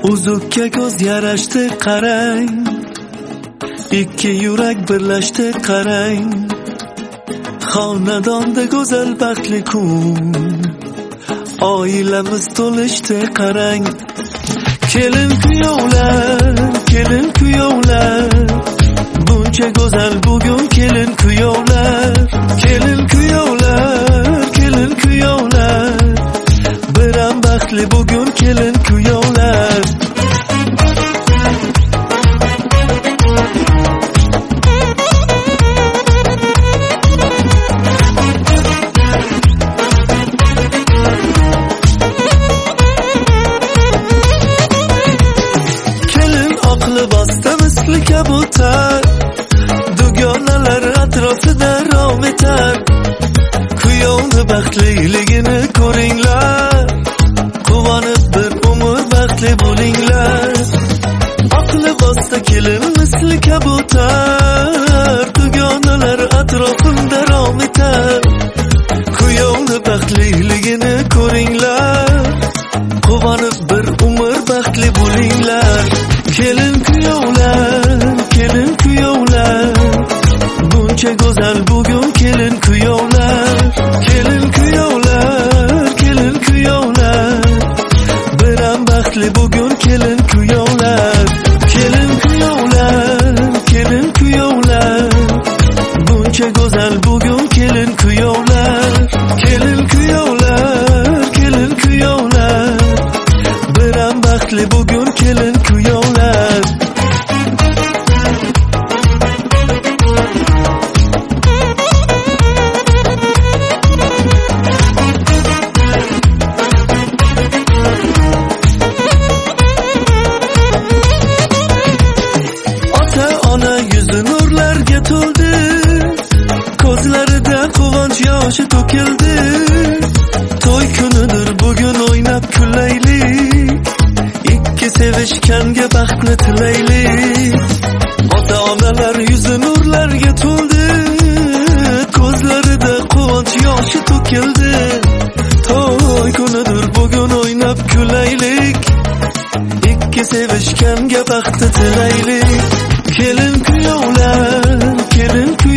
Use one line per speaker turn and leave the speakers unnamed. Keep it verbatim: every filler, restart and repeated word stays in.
Uzukka ko'z yarashdi qarang, ikki yurak birlashdi qarang. Xonadonda go'zal baxtli kun, oilamiz to'lishdi qarang. Kelin kuyovlar, kelin kuyovlar, buncha go'zal bugun kelin kuyovlar. Kelin kuyovlar, kelin kuyovlar, biram baxtli bugun kelin kuyovlar. Libosda misli kabutar, dugonalar atrofida rom etar. Kuyovni baxtliligini ko'ringlar, quvonib bir umr baxtli bo'linglar. Oq libosda kelin misli kabutar, dugonalar atrofida rom etar. Kuyovni baxtliligini ko'ringlar, quvonib bir umr baxtli bo'linglar. Kelin kuyovlar, kelin kuyovlar, buncha go'zal bugun kelin kuyovlar. Kelin kuyovlar, kelin kuyovlar, biram baxtli bugun kelin kuyovlar. Kelin kuyovlar, kelin kuyovlar, buncha go'zal bugun kelin kuyovlar. Kelin kuyovlar, kelin kuyovlar, biram baxtli bugun kelin kuyovlar. Ota ona yuzi nurlarga to'ldi, ko'zlarida quvonch yoshi to'kildi. To'y kunidir bugun o'ynab kullaylik, ikki sevishganga baxtni tilaylik. Ota onalar yuzi nurlarga to'ldi, ko'zlarida quvonch yoshi to'kildi. To'y kunidir bugun o'ynab kullaylik, ikki sevishganga baxtni tilaylik. Kelin kuyovlar, kelin kuyovlar,